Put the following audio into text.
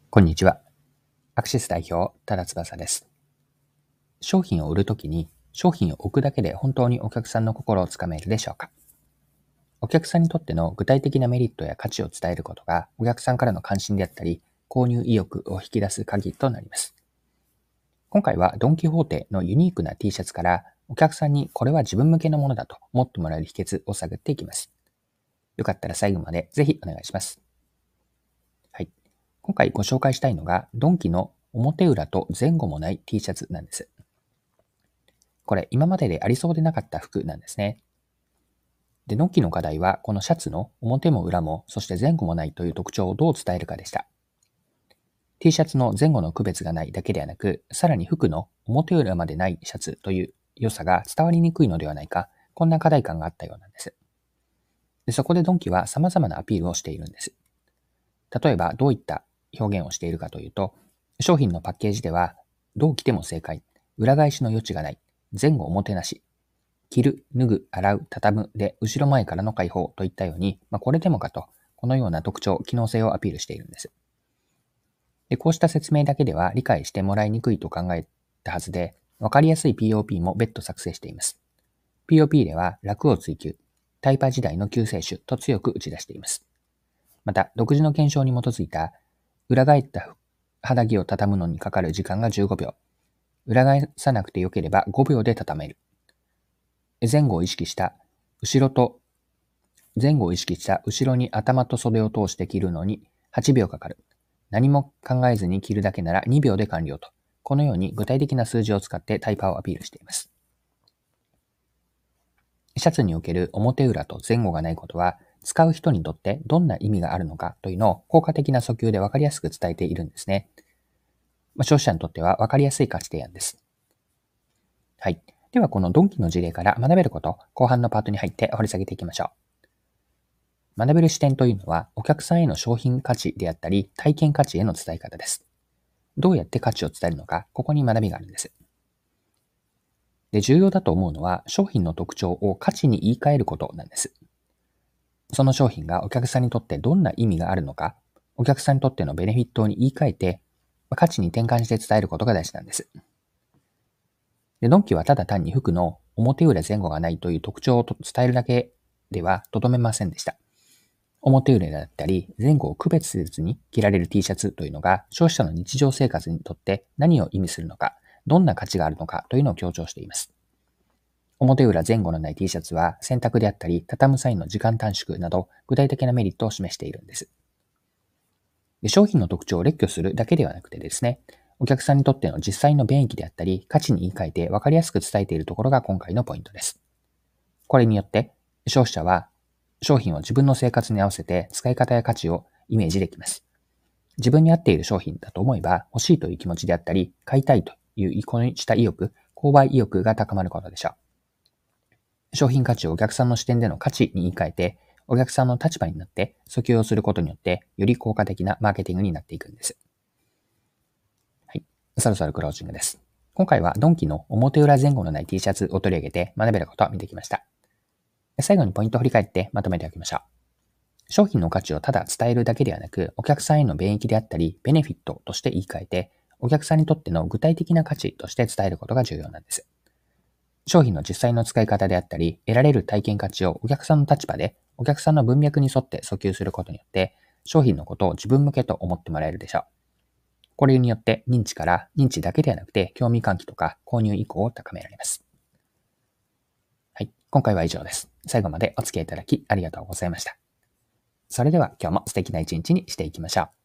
こんにちは。アクシス代表、多田翼です。商品を売るときに、商品を置くだけで本当にお客さんの心をつかめるでしょうか？お客さんにとっての具体的なメリットや価値を伝えることが、お客さんからの関心であったり、購入意欲を引き出す鍵となります。今回はドン・キホーテのユニークな T シャツから、お客さんにこれは自分向けのものだと思ってもらえる秘訣を探っていきます。よかったら最後までぜひお願いします。はい。今回ご紹介したいのが、ドンキの表裏と前後もない T シャツなんです。これ今まででありそうでなかった服なんですね。で、ドンキの課題はこのシャツの表も裏も、そして前後もないという特徴をどう伝えるかでした。T シャツの前後の区別がないだけではなく、さらに服の表裏までないシャツという良さが伝わりにくいのではないか、こんな課題感があったようなんです。で、そこでドンキは様々なアピールをしているんです。例えばどういった表現をしているかというと、商品のパッケージでは、どう着ても正解、裏返しの余地がない、前後表なし、着る、脱ぐ、洗う、畳むで後ろ前からの解放といったように、これでもかと、このような特徴、機能性をアピールしているんです。で、こうした説明だけでは理解してもらいにくいと考えたはずで、わかりやすい POP も別途作成しています。POP では楽を追求、タイパ時代の救世主と強く打ち出しています。また、独自の検証に基づいた、裏返った肌着を畳むのにかかる時間が15秒、裏返さなくてよければ5秒で畳める。前後を意識した後ろに頭と袖を通して着るのに8秒かかる。何も考えずに着るだけなら2秒で完了と。このように具体的な数字を使ってタイパをアピールしています。シャツにおける表裏と前後がないことは、使う人にとってどんな意味があるのかというのを効果的な訴求でわかりやすく伝えているんですね。消費者にとってはわかりやすい価値提案です。はい。ではこのドンキの事例から学べること、後半のパートに入って掘り下げていきましょう。学べる視点というのは、お客さんへの商品価値であったり、体験価値への伝え方です。どうやって価値を伝えるのか、ここに学びがあるんです。で、重要だと思うのは、商品の特徴を価値に言い換えることなんです。その商品がお客さんにとってどんな意味があるのか、お客さんにとってのベネフィットに言い換えて、価値に転換して伝えることが大事なんです。で、ドンキはただ単に服の表裏前後がないという特徴を伝えるだけではとどめませんでした。表裏だったり前後を区別せずに着られる T シャツというのが消費者の日常生活にとって何を意味するのか、どんな価値があるのかというのを強調しています。表裏前後のない T シャツは洗濯であったり畳む際の時間短縮など具体的なメリットを示しているんです。で、商品の特徴を列挙するだけではなくてですね、お客さんにとっての実際の便益であったり価値に言い換えて分かりやすく伝えているところが今回のポイントです。これによって消費者は商品を自分の生活に合わせて使い方や価値をイメージできます。自分に合っている商品だと思えば欲しいという気持ちであったり買いたいという意向にした意欲、購買意欲が高まることでしょう。商品価値をお客さんの視点での価値に言い換えて、お客さんの立場になって訴求をすることによって、より効果的なマーケティングになっていくんです。はい。そろそろクロージングです。今回はドンキの表裏前後のない T シャツを取り上げて学べることを見てきました。最後にポイントを振り返ってまとめておきましょう。商品の価値をただ伝えるだけではなく、お客さんへの便益であったり、ベネフィットとして言い換えて、お客さんにとっての具体的な価値として伝えることが重要なんです。商品の実際の使い方であったり、得られる体験価値をお客さんの立場で、お客さんの文脈に沿って訴求することによって、商品のことを自分向けと思ってもらえるでしょう。これによって認知から認知だけではなくて、興味喚起とか購入意向を高められます。はい。今回は以上です。最後までお付き合いいただきありがとうございました。それでは今日も素敵な一日にしていきましょう。